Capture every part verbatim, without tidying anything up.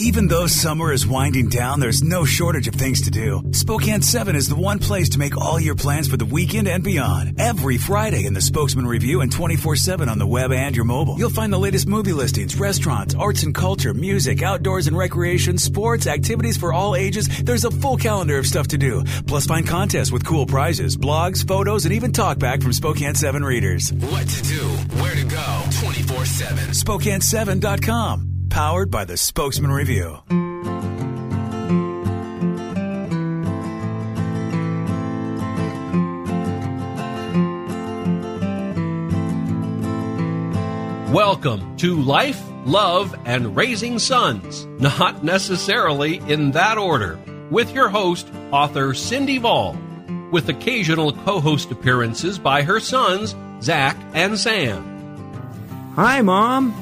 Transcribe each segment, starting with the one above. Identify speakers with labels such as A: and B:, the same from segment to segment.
A: Even though summer is winding down, there's no shortage of things to do. Spokane seven is the one place to make all your plans for the weekend and beyond. Every Friday in the Spokesman Review and twenty-four seven on the web and your mobile, you'll find the latest movie listings, restaurants, arts and culture, music, outdoors and recreation, sports, activities for all ages. There's a full calendar of stuff to do. Plus, find contests with cool prizes, blogs, photos, and even talkback from Spokane seven readers.
B: What to do, where to go, twenty-four seven.
A: Spokane seven dot com. Powered by the Spokesman Review.
C: Welcome to Life, Love, and Raising Sons, not necessarily in that order, with your host, author Cindy Vall, with occasional co-host appearances by her sons, Zach and Sam.
D: Hi, Mom.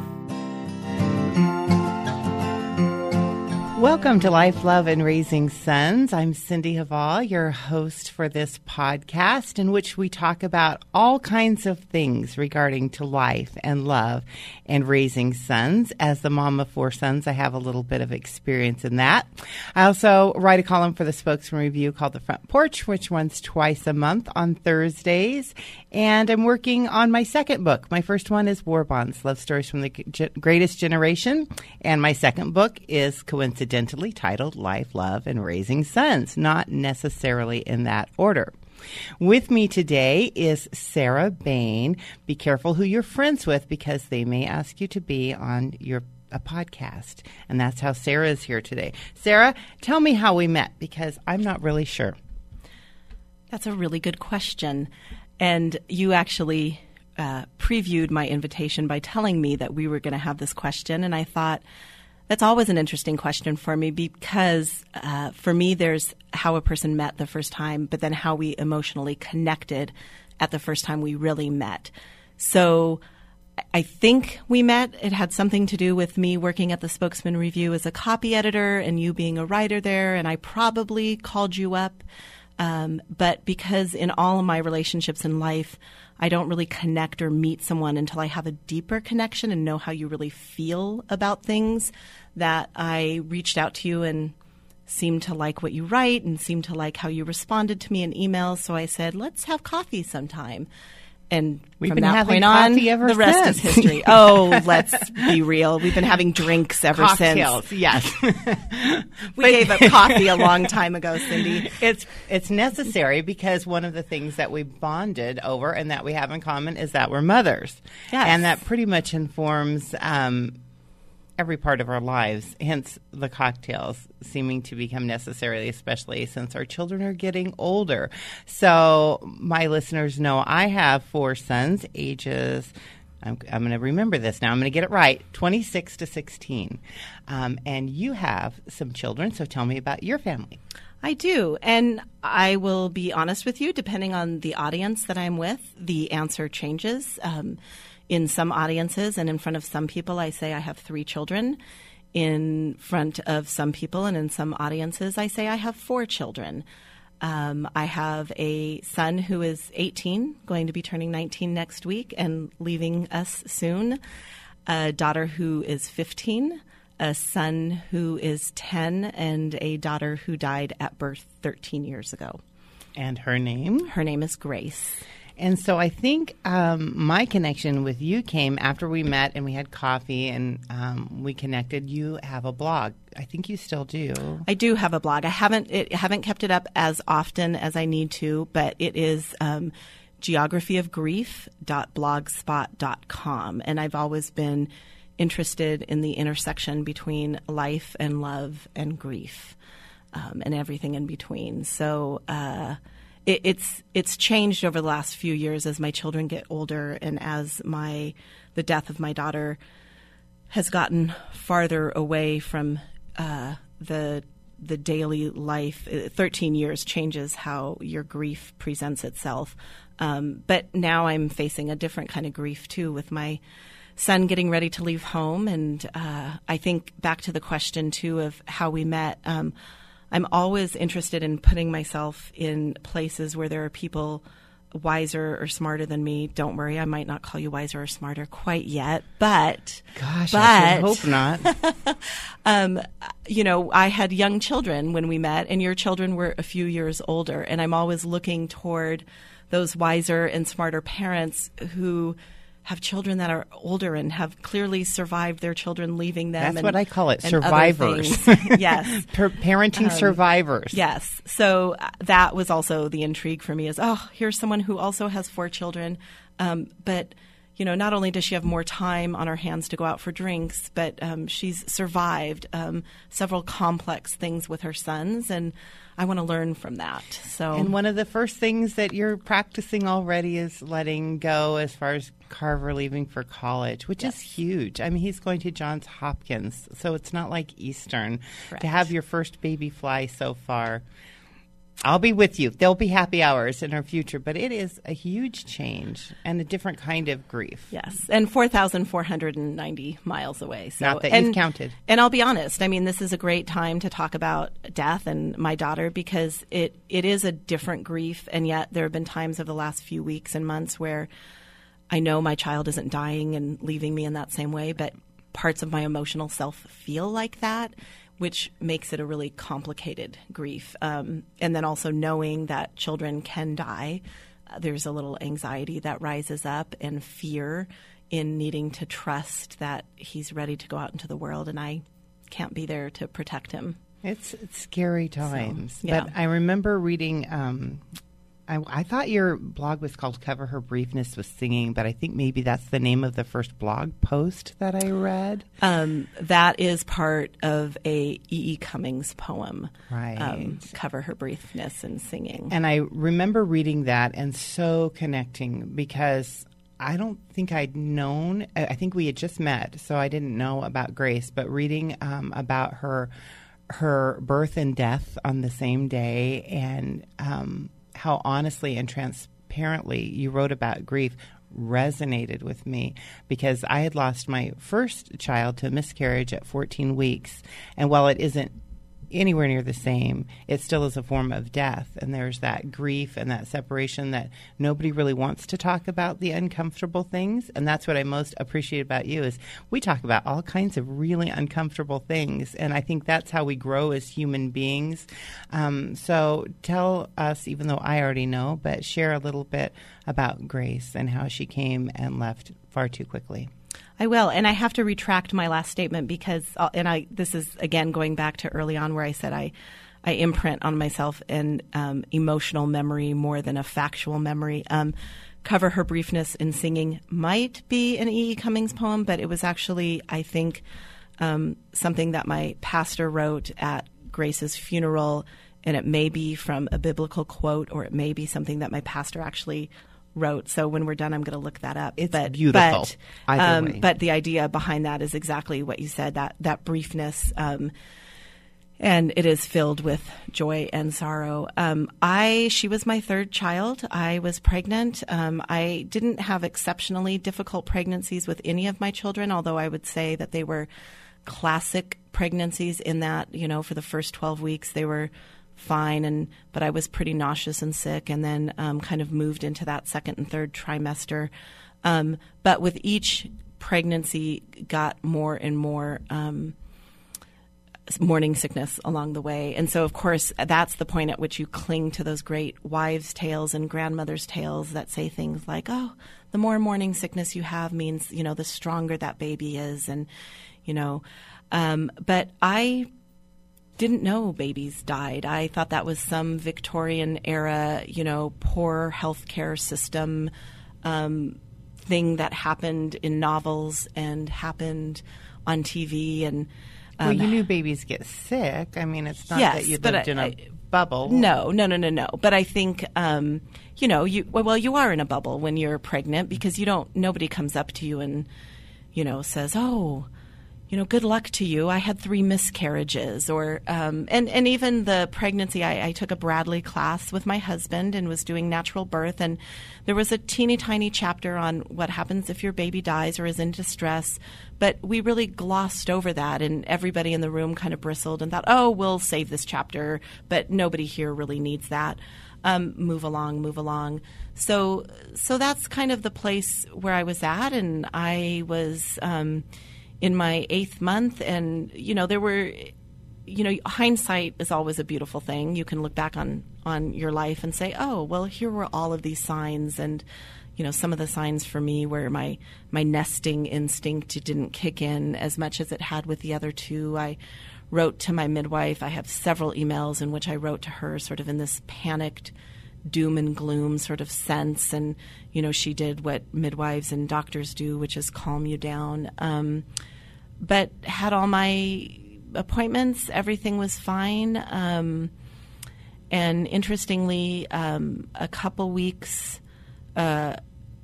E: Welcome to Life, Love, and Raising Sons. I'm Cindy Haval, your host for this podcast, in which we talk about all kinds of things regarding to life and love and raising sons. As the mom of four sons, I have a little bit of experience in that. I also write a column for the Spokesman Review called The Front Porch, which runs twice a month on Thursdays. And I'm working on my second book. My first one is War Bonds, Love Stories from the G- Greatest Generation. And my second book is coincidentally titled Life, Love, and Raising Sons, not necessarily in that order. With me today is Sarah Bain. Be careful who you're friends with because they may ask you to be on your a podcast. And that's how Sarah is here today. Sarah, tell me how we met because I'm not really sure.
F: That's a really good question. And you actually uh, previewed my invitation by telling me that we were going to have this question. And I thought, that's always an interesting question for me because uh, for me, there's how a person met the first time, but then how we emotionally connected at the first time we really met. So I think we met. It had something to do with me working at the Spokesman Review as a copy editor and you being a writer there. And I probably called you up. Um, but because in all of my relationships in life, I don't really connect or meet someone until I have a deeper connection and know how you really feel about things, that I reached out to you and seemed to like what you write and seemed to like how you responded to me in emails. So I said, let's have coffee sometime. And
E: We've
F: from
E: been
F: that
E: having
F: point on,
E: coffee ever
F: the rest
E: since.
F: is history. Oh, let's be real. We've been having drinks ever
E: Cocktails,
F: since.
E: yes.
F: We gave up coffee a long time ago, Cindy.
E: It's it's necessary because one of the things that we bonded over and that we have in common is that we're mothers.
F: Yes.
E: And that pretty much informs um, every part of our lives, hence the cocktails seeming to become necessary, especially since our children are getting older. So my listeners know I have four sons, ages, I'm, I'm going to remember this now, I'm going to get it right, twenty-six to sixteen. Um, and you have some children, so tell me about your family.
F: I do. And I will be honest with you, depending on the audience that I'm with, the answer changes. Um, in some audiences and in front of some people, I say I have three children. In front of some people and in some audiences, I say I have four children. Um, I have a son who is eighteen, going to be turning nineteen next week and leaving us soon. A daughter who is fifteen, a son who is ten, and a daughter who died at birth thirteen years ago.
E: And her name?
F: Her name is Grace.
E: And so I think um, my connection with you came after we met and we had coffee and um, we connected. You have a blog. I think you still do.
F: I do have a blog. I haven't it, haven't kept it up as often as I need to, but it is um, geography of grief dot blogspot dot com. And I've always been interested in the intersection between life and love and grief um, and everything in between. So uh It, it's it's changed over the last few years as my children get older and as my the death of my daughter has gotten farther away from uh, the the daily life. Thirteen years changes how your grief presents itself. Um, but now I'm facing a different kind of grief too, with my son getting ready to leave home. And uh, I think back to the question too of how we met. Um, I'm always interested in putting myself in places where there are people wiser or smarter than me. Don't worry, I might not call you wiser or smarter quite yet, but
E: Gosh,
F: but,
E: I should hope not.
F: um, you know, I had young children when we met, and your children were a few years older, and I'm always looking toward those wiser and smarter parents who have children that are older and have clearly survived their children leaving them.
E: That's
F: and,
E: what I call it,
F: and
E: survivors.
F: Yes.
E: Per- parenting um, survivors.
F: Yes. So uh, that was also the intrigue for me is, oh, here's someone who also has four children. Um, but, you know, not only does she have more time on her hands to go out for drinks, but um, she's survived um, several complex things with her sons, and I want to learn from that. So,
E: and one of the first things that you're practicing already is letting go as far as Carver leaving for college, which yes. is huge. I mean, he's going to Johns Hopkins, so it's not like Eastern.
F: Correct.
E: To have your first baby fly so far. I'll be with you. There'll be happy hours in our future, but it is a huge change and a different kind of grief.
F: Yes, and four thousand four hundred ninety miles away. So,
E: Not that
F: and,
E: you've counted.
F: And I'll be honest, I mean, this is a great time to talk about death and my daughter because it, it is a different grief, and yet there have been times over the last few weeks and months where I know my child isn't dying and leaving me in that same way, but parts of my emotional self feel like that, which makes it a really complicated grief. Um, and then also knowing that children can die, uh, there's a little anxiety that rises up and fear in needing to trust that he's ready to go out into the world and I can't be there to protect him.
E: It's, it's scary times.
F: So, yeah.
E: But I remember reading, um, I, I thought your blog was called Cover Her Briefness with Singing, but I think maybe that's the name of the first blog post that I read.
F: Um, that is part of a E E. Cummings poem,
E: right?
F: Um, Cover Her Briefness and Singing.
E: And I remember reading that and so connecting because I don't think I'd known, I think we had just met, so I didn't know about Grace, but reading um, about her, her birth and death on the same day and um how honestly and transparently you wrote about grief resonated with me because I had lost my first child to a miscarriage at fourteen weeks. And while it isn't anywhere near the same, it still is a form of death. And there's that grief and that separation that nobody really wants to talk about the uncomfortable things. And that's what I most appreciate about you is we talk about all kinds of really uncomfortable things. And I think that's how we grow as human beings. Um, so tell us, even though I already know, but share a little bit about Grace and how she came and left far too quickly.
F: I will, and I have to retract my last statement because, uh, and I this is again going back to early on where I said I, I imprint on myself an um, emotional memory more than a factual memory. Um, Cover Her Briefness in Singing might be an E E. Cummings poem, but it was actually, I think, um, something that my pastor wrote at Grace's funeral, and it may be from a biblical quote, or it may be something that my pastor actually wrote. So when we're done, I'm going to look that up.
E: It's
F: but,
E: beautiful.
F: But,
E: Either
F: um,
E: way.
F: but the idea behind that is exactly what you said, that, that briefness. Um, and it is filled with joy and sorrow. Um, I, she was my third child. I was pregnant. Um, I didn't have exceptionally difficult pregnancies with any of my children, although I would say that they were classic pregnancies in that, you know, for the first twelve weeks, they were fine, and but I was pretty nauseous and sick, and then um, kind of moved into that second and third trimester. Um, but with each pregnancy, got more and more um, morning sickness along the way. And so, of course, that's the point at which you cling to those great wives' tales and grandmothers' tales that say things like, oh, the more morning sickness you have means, you know, the stronger that baby is. And, you know, um, but I didn't know babies died. I thought that was some Victorian era, you know, poor healthcare system um, thing that happened in novels and happened on T V. And um,
E: well, you knew babies get sick. I mean, it's not
F: yes,
E: that you
F: but
E: lived
F: I,
E: in a
F: I,
E: bubble.
F: No, no, no, no, no. But I think, um, you know, you well, you are in a bubble when you're pregnant because you don't. Nobody comes up to you and, you know, says, "Oh, you know, good luck to you. I had three miscarriages," or um, and and even the pregnancy. I, I took a Bradley class with my husband and was doing natural birth, and there was a teeny tiny chapter on what happens if your baby dies or is in distress. But we really glossed over that, and everybody in the room kind of bristled and thought, "Oh, we'll save this chapter," but nobody here really needs that. um, move along, move along. So, so that's kind of the place where I was at, and I was um, in my eighth month, and you know, there were, you know, hindsight is always a beautiful thing. You can look back on on your life and say, oh, well, here were all of these signs, and you know, some of the signs for me where my my nesting instinct didn't kick in as much as it had with the other two. I wrote to my midwife. I have several emails in which I wrote to her sort of in this panicked doom and gloom sort of sense. And, you know, she did what midwives and doctors do, which is calm you down. Um, but had all my appointments. Everything was fine. Um, and interestingly, um, a couple weeks, uh,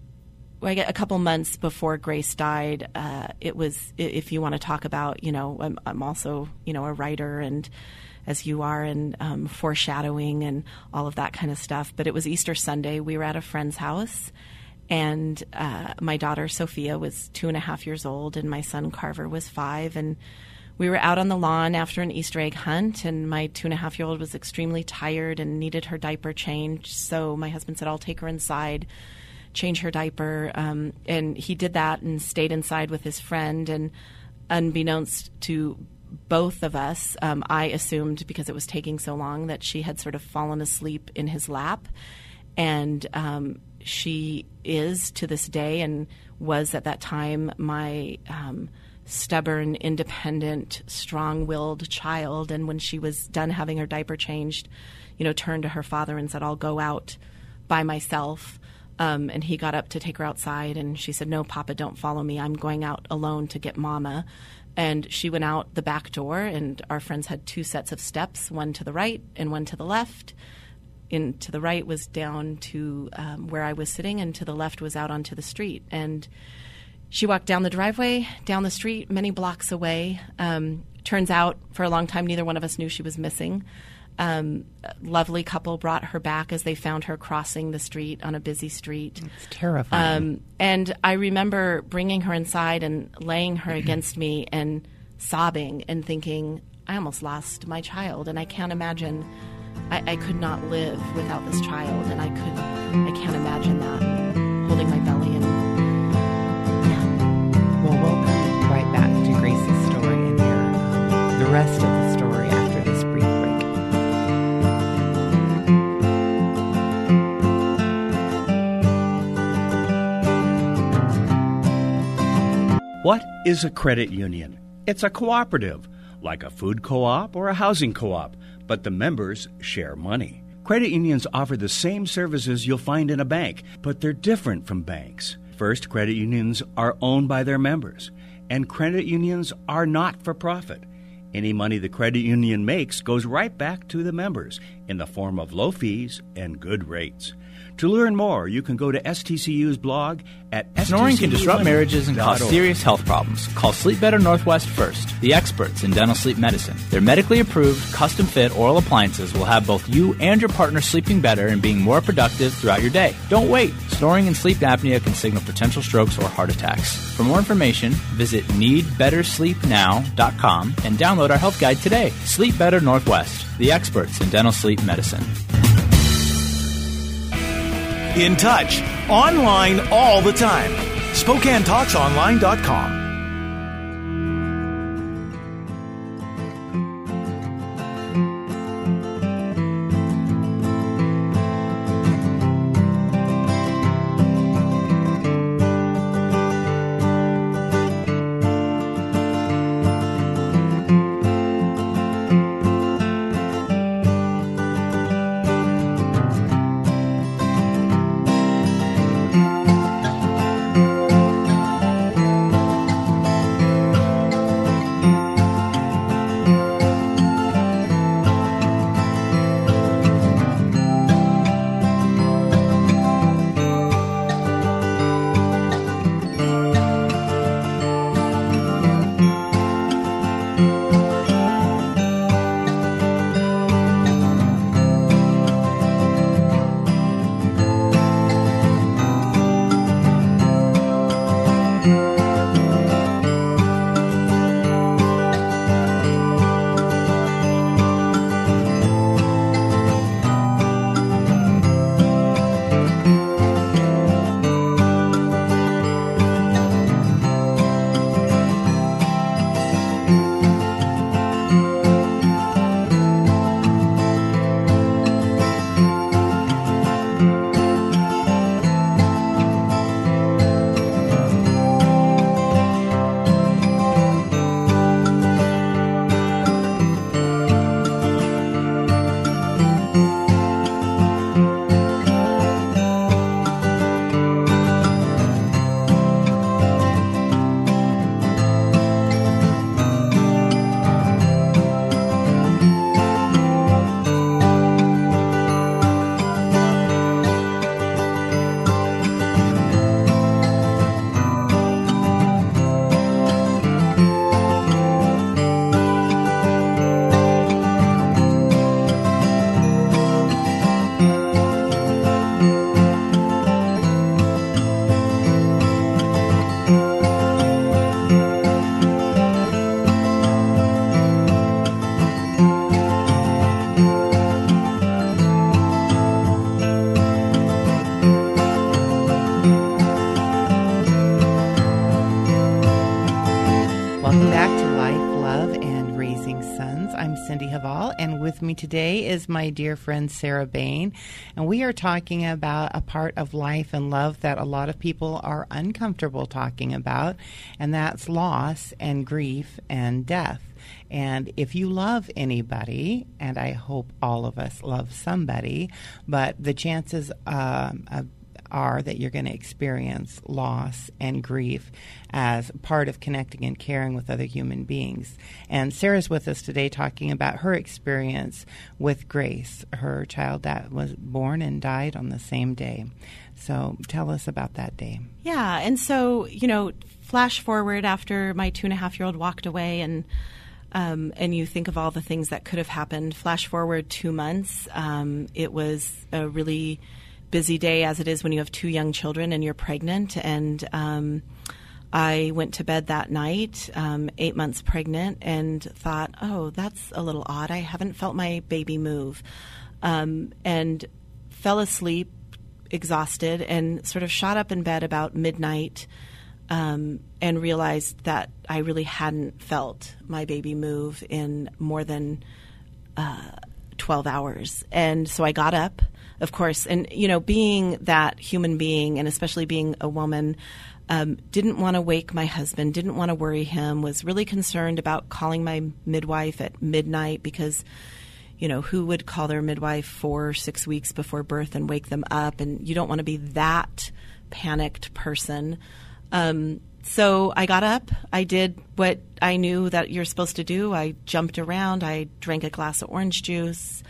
F: I get a couple months before Grace died, uh, it was, if you want to talk about, you know, I'm, I'm also, you know, a writer, and as you are, and um, foreshadowing and all of that kind of stuff. But it was Easter Sunday. We were at a friend's house, and uh, my daughter Sophia was two and a half years old, and my son Carver was five. And we were out on the lawn after an Easter egg hunt, and my two and a half year old was extremely tired and needed her diaper changed. So my husband said, I'll take her inside, change her diaper. Um, and he did that and stayed inside with his friend. And unbeknownst to both of us, um, I assumed, because it was taking so long, that she had sort of fallen asleep in his lap. And um, she is to this day, and was at that time, my um, stubborn, independent, strong-willed child. And when she was done having her diaper changed, you know, turned to her father and said, I'll go out by myself. Um, and he got up to take her outside, and she said, no, Papa, don't follow me. I'm going out alone to get Mama. And she went out the back door, and our friends had two sets of steps, one to the right and one to the left. In to the right was down to um, where I was sitting, and to the left was out onto the street. And she walked down the driveway, down the street, many blocks away. Um, turns out, for a long time, neither one of us knew she was missing. Um, a lovely couple brought her back as they found her crossing the street on a busy street.
E: It's terrifying.
F: Um, and I remember bringing her inside and laying her against me and sobbing and thinking, I almost lost my child, and I can't imagine, I, I could not live without this child, and I could, I can't imagine that, holding my belly. And
E: yeah. Well, we'll come right back to Grace's story and hear the rest of the story after this brief break.
G: What is a credit union? It's a cooperative, like a food co-op or a housing co-op, but the members share money. Credit unions offer the same services you'll find in a bank, but they're different from banks. First, credit unions are owned by their members, and credit unions are not for profit. Any money the credit union makes goes right back to the members in the form of low fees and good rates. To learn more, you can go to S T C U's blog at
H: Snoring can disrupt marriages and cause serious health problems. Call Sleep Better Northwest first, the experts in dental sleep medicine. Their medically approved, custom-fit oral appliances will have both you and your partner sleeping better and being more productive throughout your day. Don't wait. Snoring and sleep apnea can signal potential strokes or heart attacks. For more information, visit need better sleep now dot com and download our health guide today. Sleep Better Northwest, the experts in dental sleep medicine.
I: In touch, online all the time. Spokane Talks Online dot com.
E: Raising Sons. I'm Cindy Haval, and with me today is my dear friend Sarah Bain, and we are talking about a part of life and love that a lot of people are uncomfortable talking about, and that's loss and grief and death. And if you love anybody, and I hope all of us love somebody, but the chances um, of are that you're going to experience loss and grief as part of connecting and caring with other human beings. And Sarah's with us today talking about her experience with Grace, her child that was born and died on the same day. So tell us about that day.
F: Yeah, and so, you know, flash forward after my two-and-a-half-year-old walked away, and um, and you think of all the things that could have happened. Flash forward two months. Um, it was a really busy day, as it is when you have two young children and you're pregnant. And um, I went to bed that night, um, eight months pregnant, and thought, oh, that's a little odd. I haven't felt my baby move. Um, and fell asleep, exhausted, and sort of shot up in bed about midnight um, and realized that I really hadn't felt my baby move in more than uh, twelve hours. And so I got up, of course, and, you know, being that human being, and especially being a woman, um, didn't want to wake my husband, didn't want to worry him, was really concerned about calling my midwife at midnight because, you know, who would call their midwife four, six weeks before birth and wake them up? And you don't want to be that panicked person. Um, so I got up. I did what I knew that you're supposed to do. I jumped around. I drank a glass of orange juice.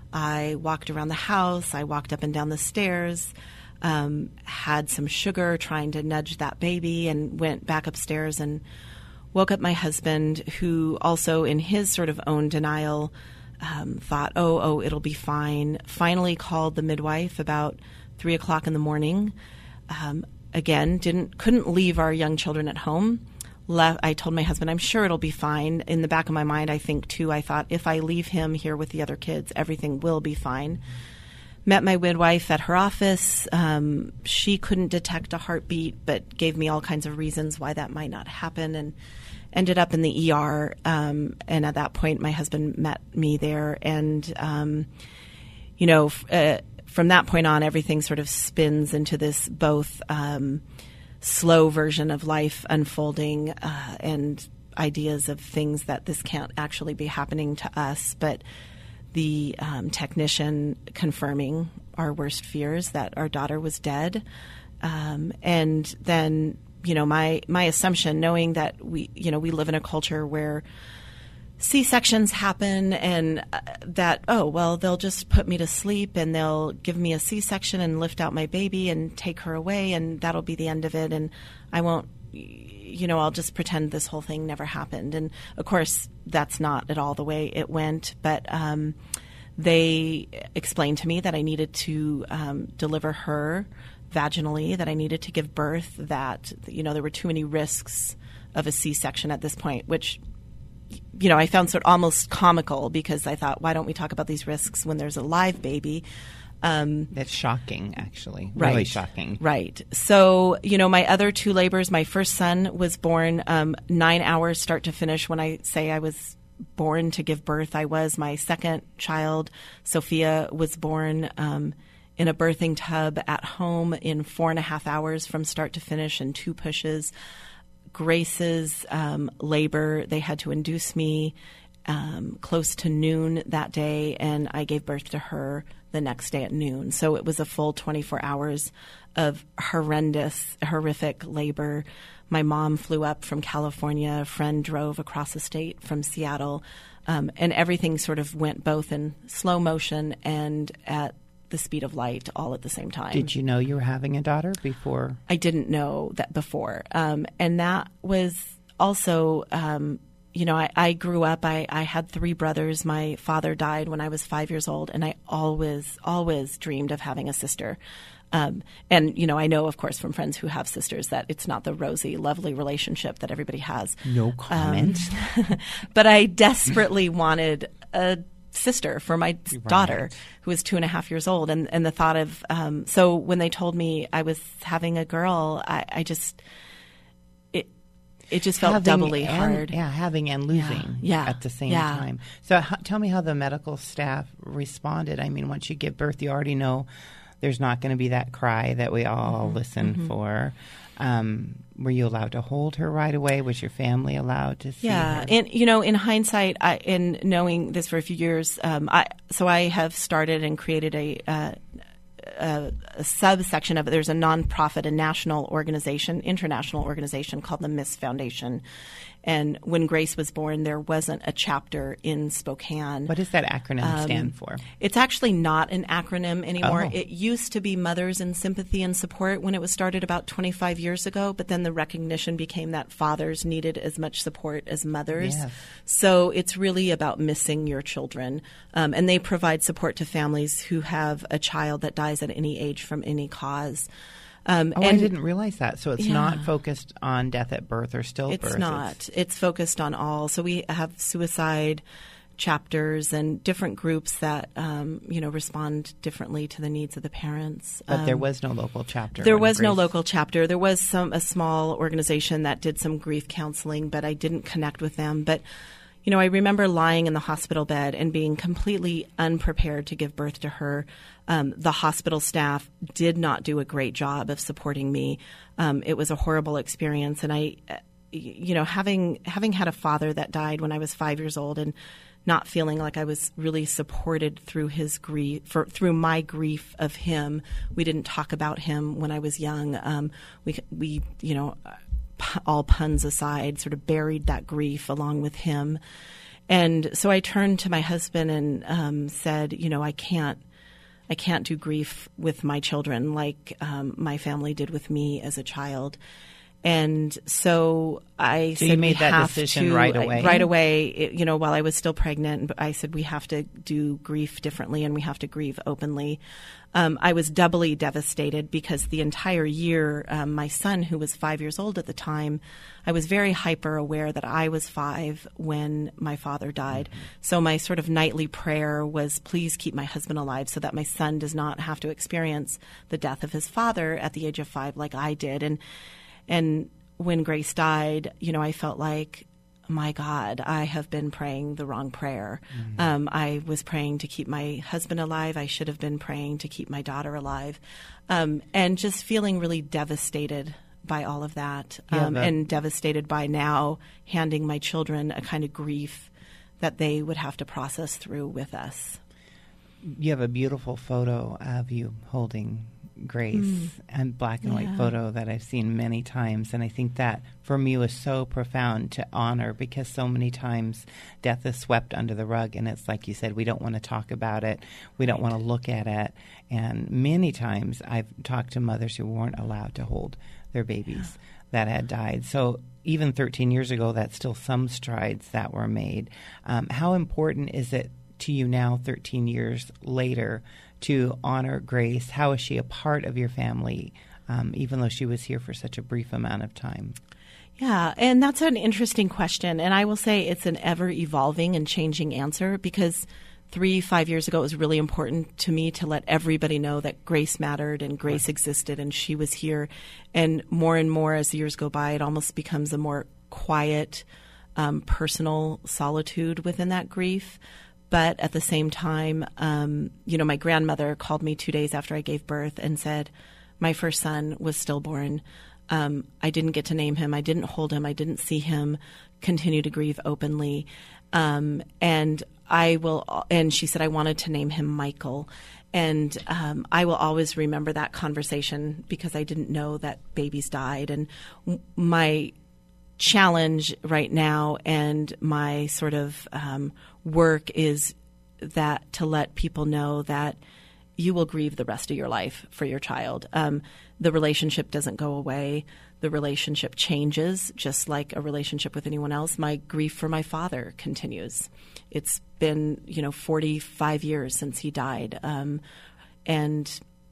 F: I walked around the house. I walked up and down the stairs, um, had some sugar trying to nudge that baby, and went back upstairs and woke up my husband, who also in his sort of own denial um, thought, oh, oh, it'll be fine. Finally called the midwife about three o'clock in the morning. Um, again, didn't couldn't leave our young children at home. Left, I told my husband, I'm sure it'll be fine. In the back of my mind, I think, too, I thought, if I leave him here with the other kids, everything will be fine. Met my midwife at her office. Um, she couldn't detect a heartbeat, but gave me all kinds of reasons why that might not happen, and ended up in the E R. Um, and at that point, my husband met me there. And, um, you know, f- uh, from that point on, everything sort of spins into this both um, – slow version of life unfolding uh, and ideas of things that this can't actually be happening to us, but the um, technician confirming our worst fears that our daughter was dead. Um, and then, you know, my, my assumption, knowing that we, you know, we live in a culture where C-sections happen, and uh, that, oh, well, they'll just put me to sleep and they'll give me a C-section and lift out my baby and take her away, and that'll be the end of it. And I won't, you know, I'll just pretend this whole thing never happened. And, of course, that's not at all the way it went. But um, they explained to me that I needed to um, deliver her vaginally, that I needed to give birth, that, you know, there were too many risks of a C-section at this point, which – you know, I found sort of almost comical, because I thought, why don't we talk about these risks when there's a live baby? Um,
E: That's shocking, actually.
F: Right.
E: Really shocking.
F: Right. So, you know, my other two labors, my first son was born um, nine hours start to finish. When I say I was born to give birth, I was. My second child, Sophia, was born um, in a birthing tub at home in four and a half hours from start to finish and two pushes. Grace's um, labor, they had to induce me um, close to noon that day, and I gave birth to her the next day at noon. So it was a full twenty-four hours of horrendous, horrific labor. My mom flew up from California. A friend drove across the state from Seattle, um, and everything sort of went both in slow motion and at the speed of light, all at the same time.
E: Did you know you were having a daughter before?
F: I didn't know that before. Um, and that was also, um, you know, I, I grew up, I, I had three brothers. My father died when I was five years old, and I always, always dreamed of having a sister. Um, and, you know, I know, of course, from friends who have sisters that it's not the rosy, lovely relationship that everybody has.
E: No comment.
F: Um, but I desperately wanted a sister for my right. daughter, who was two and a half years old. And, and the thought of, um, so when they told me I was having a girl, I, I just, it, it just felt
E: having
F: doubly
E: and,
F: hard.
E: Yeah, having and losing
F: yeah.
E: at the same
F: yeah.
E: time. So h- tell me how the medical staff responded. I mean, once you give birth, you already know there's not going to be that cry that we all mm-hmm. listen mm-hmm. for. Um, were you allowed to hold her right away? Was your family allowed to see
F: yeah.
E: her?
F: Yeah, and you know, in hindsight, I, in knowing this for a few years, um, I so I have started and created a, uh, a, a subsection of it. There's a nonprofit, a national organization, international organization called the Miss Foundation. And when Grace was born, there wasn't a chapter in Spokane.
E: What does that acronym
F: um,
E: stand for?
F: It's actually not an acronym anymore.
E: Oh.
F: It used to be Mothers in Sympathy and Support when it was started about twenty-five years ago, but then the recognition became that fathers needed as much support as mothers.
E: Yes.
F: So it's really about missing your children. Um, and they provide support to families who have a child that dies at any age from any cause. Um,
E: oh,
F: and
E: I didn't realize that. So it's
F: yeah.
E: not focused on death at birth or stillbirth.
F: It's not. It's, it's focused on all. So we have suicide chapters and different groups that um, you know respond differently to the needs of the parents.
E: But
F: um,
E: there was no local chapter.
F: There
E: when
F: was no
E: Grace-
F: local chapter. There was some a small organization that did some grief counseling, but I didn't connect with them. But you know, I remember lying in the hospital bed and being completely unprepared to give birth to her. Um, the hospital staff did not do a great job of supporting me. Um, it was a horrible experience, and I, uh, you know, having having had a father that died when I was five years old, and not feeling like I was really supported through his grief, for, through my grief of him. We didn't talk about him when I was young. Um, we we you know. all puns aside, sort of buried that grief along with him. And so I turned to my husband and um, said, you know, I can't, I can't do grief with my children like um, my family did with me as a child. And so I
E: so
F: said,
E: you made
F: we
E: that
F: have
E: decision
F: to,
E: right away.
F: Right away, it, you know, while I was still pregnant, I said we have to do grief differently, and we have to grieve openly. Um, I was doubly devastated because the entire year, um, my son, who was five years old at the time, I was very hyper aware that I was five when my father died. Mm-hmm. So my sort of nightly prayer was, please keep my husband alive so that my son does not have to experience the death of his father at the age of five like I did. And And when Grace died, you know, I felt like, my God, I have been praying the wrong prayer. Mm-hmm. Um, I was praying to keep my husband alive. I should have been praying to keep my daughter alive. Um, and just feeling really devastated by all of that.
E: Yeah,
F: um,
E: that-
F: and devastated by now handing my children a kind of grief that they would have to process through with us.
E: You have a beautiful photo of you holding Grace,
F: Mm.
E: and black and white
F: Yeah.
E: photo that I've seen many times. And I think that for me was so profound to honor, because so many times death is swept under the rug, and it's like you said, we don't want to talk about it. We don't want to look at it. And many times I've talked to mothers who weren't allowed to hold their babies that had died. So even thirteen years ago, that's still some strides that were made. Um, how important is it to you now, thirteen years later, to honor Grace? How is she a part of your family, um, even though she was here for such a brief amount of time?
F: Yeah, and that's an interesting question. And I will say it's an ever-evolving and changing answer, because three, five years ago, it was really important to me to let everybody know that Grace mattered and Grace existed and she was here. And more and more as the years go by, it almost becomes a more quiet, um, personal solitude within that grief. But at the same time, um, you know, my grandmother called me two days after I gave birth and said, my first son was stillborn. Um, I didn't get to name him. I didn't hold him. I didn't see him. Continue to grieve openly. Um, and I will, and she said, I wanted to name him Michael. And um, I will always remember that conversation, because I didn't know that babies died. And w- my challenge right now and my sort of um, work is that to let people know that you will grieve the rest of your life for your child. Um, the relationship doesn't go away. The relationship changes, just like a relationship with anyone else. My grief for my father continues. It's been, you know, forty-five years since he died. Um, and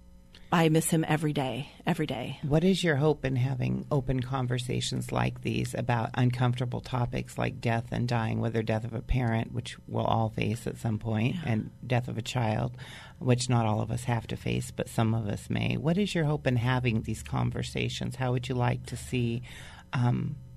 F: I miss him every day, every day.
E: What is your hope in having open conversations like these about uncomfortable topics like death and dying, whether death of a parent, which we'll all face at some point, yeah. and death of a child, which not all of us have to face, but some of us may. What is your hope in having these conversations? How would you like to see um,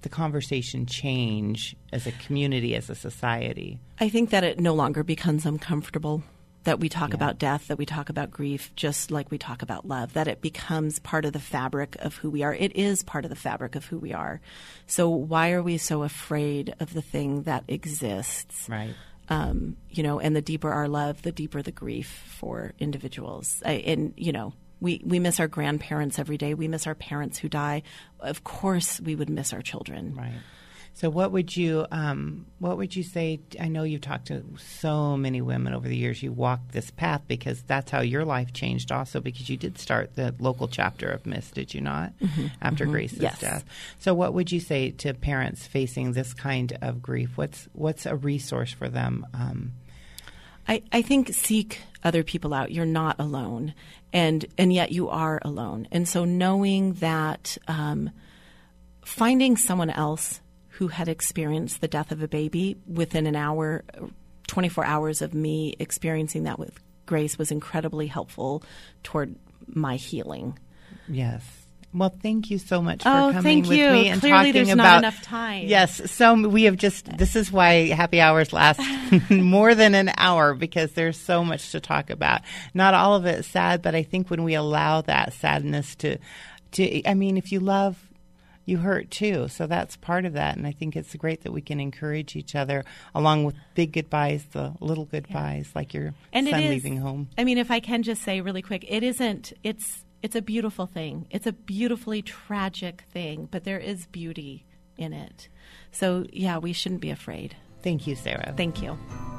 E: the conversation change as a community, as a society?
F: I think that it no longer becomes uncomfortable, that we talk
E: Yeah.
F: about death, that we talk about grief, just like we talk about love, that it becomes part of the fabric of who we are. It is part of the fabric of who we are. So why are we so afraid of the thing that exists?
E: Right.
F: Um, you know, and the deeper our love, the deeper the grief for individuals. I, and, you know, we, we miss our grandparents every day. We miss our parents who die. Of course we would miss our children.
E: Right. So what would you um, what would you say? I know you've talked to so many women over the years. You walked this path because that's how your life changed also, because you did start the local chapter of M I S, did you not,
F: Mm-hmm.
E: after
F: Mm-hmm.
E: Grace's
F: Yes.
E: death? So what would you say to parents facing this kind of grief? What's what's a resource for them? Um,
F: I, I think seek other people out. You're not alone, and and yet you are alone. And so knowing that, um, finding someone else who had experienced the death of a baby within an hour, twenty-four hours of me experiencing that with Grace was incredibly helpful toward my healing.
E: yes. Well, thank you so much for
F: Oh,
E: coming
F: thank
E: with
F: you.
E: me and
F: Clearly
E: talking
F: there's not
E: about
F: enough time.
E: Yes, so we have just. This is why happy hours last more than an hour, because there's so much to talk about. Not all of it is sad, but I think when we allow that sadness to, to. I mean, if you love, you hurt too. So that's part of that, and I think it's great that we can encourage each other along with big goodbyes, the little goodbyes, like your
F: And
E: son
F: it is,
E: leaving home.
F: I mean, if I can just say really quick, it isn't. It's it's a beautiful thing. It's a beautifully tragic thing, but there is beauty in it. So yeah, we shouldn't be afraid.
E: Thank you, Sarah.
F: Thank you.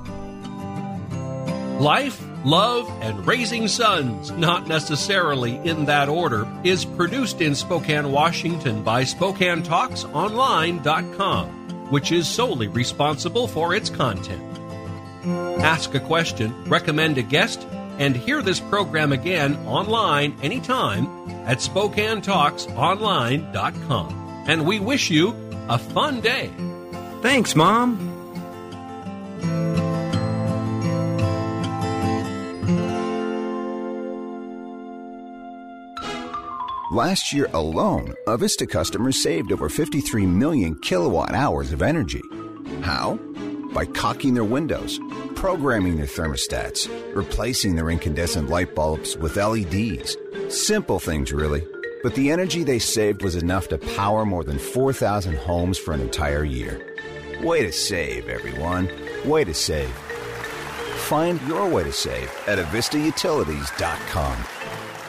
C: Life, Love, and Raising Sons, not necessarily in that order, is produced in Spokane, Washington by Spokane Talks Online dot com, which is solely responsible for its content. Ask a question, recommend a guest, and hear this program again online anytime at Spokane Talks Online dot com. And we wish you a fun day.
D: Thanks, Mom.
J: Last year alone, Avista customers saved over fifty-three million kilowatt hours of energy. How? By caulking their windows, programming their thermostats, replacing their incandescent light bulbs with L E Ds. Simple things, really. But the energy they saved was enough to power more than four thousand homes for an entire year. Way to save, everyone. Way to save. Find your way to save at Avista Utilities dot com.